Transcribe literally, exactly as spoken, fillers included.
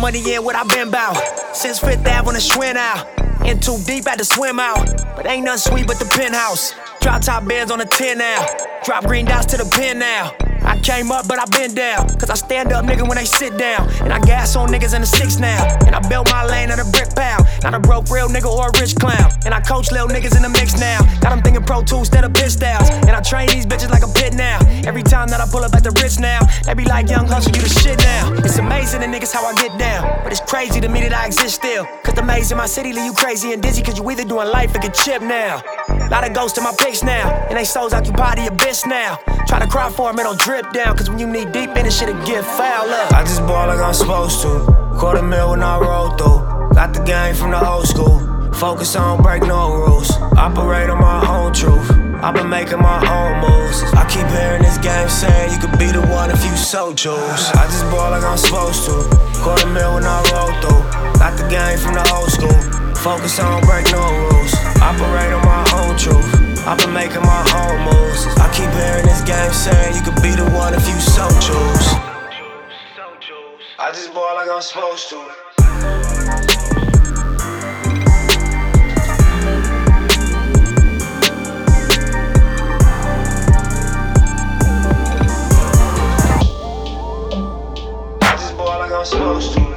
money in what I been bout. Since Fifth Ave on the Schwinn out. In too deep, had to swim out. But ain't nothing sweet but the penthouse. Drop top bands on the ten now. Drop green dots to the pen now. I came up, but I been down. Cause I stand up, nigga, when they sit down. And I gas on niggas in the six now. And I built my lane at a brick pound. Not a broke real nigga or a rich clown. And I coach little niggas in the mix now. Got them thinking Pro Tools instead of pitch styles. And I train these bitches like a pit now. Every time that I pull up at the Ritz now, they be like, young hustle, you the shit now. It's amazing the niggas how I get down. But it's crazy to me that I exist still. Cause the maze in my city leave you crazy and dizzy. Cause you either doing life or get chipped now. Lot of ghosts in my pics now. And they souls occupied the abyss now. Try to cry for them, it don't drip down. Cause when you need deep in it, shit'll get foul up. I just ball like I'm supposed to. Quarter mil when I roll through. Got the game from the old school. Focus on break no rules. Operate on my own truth. I've been making my own moves. I keep hearing this game saying you could be the one if you so choose. I just ball like I'm supposed to. Quarter mil when I roll through. Got the game from the old school. Focus on break no rules. Operate on my own truth. I've been making my own moves. I keep hearing this game saying you could be the one if you so choose. I just ball like I'm supposed to. I just ball like I'm supposed to.